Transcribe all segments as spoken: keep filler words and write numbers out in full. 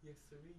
Yes, sirree.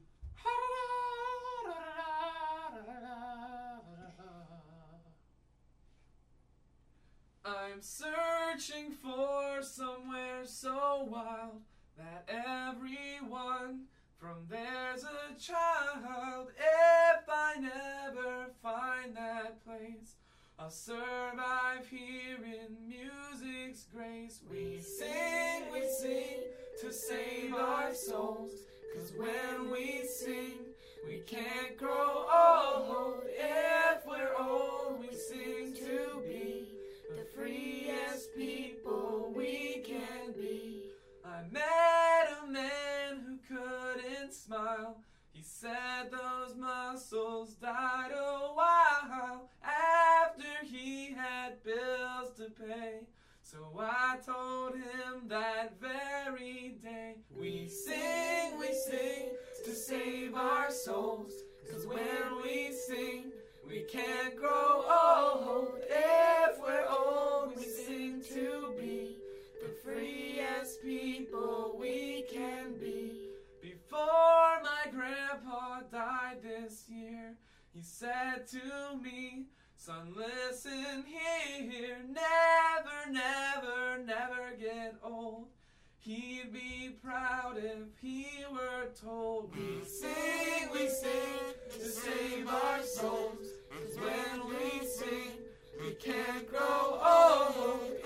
I'm searching for somewhere so wild that everyone from there's a child. If I never find that place, I'll survive here in music's grace. We sing, we sing to save our souls, 'cause when we sing, we can't grow old. If we're old, we sing to be the freest people we can be. I met a man who couldn't smile. He said those muscles died a while after he had bills to pay. So I told him that very day, we sing, we sing to save our souls, 'cause when we sing, we can't grow old. If we're old, we sing to be the freest people we can be. Before my grandpa died this year, he said to me, son, listen here, never, never, never get old. He'd be proud if he were told. We sing, we sing to save our souls, 'cause when we sing, we can't grow old.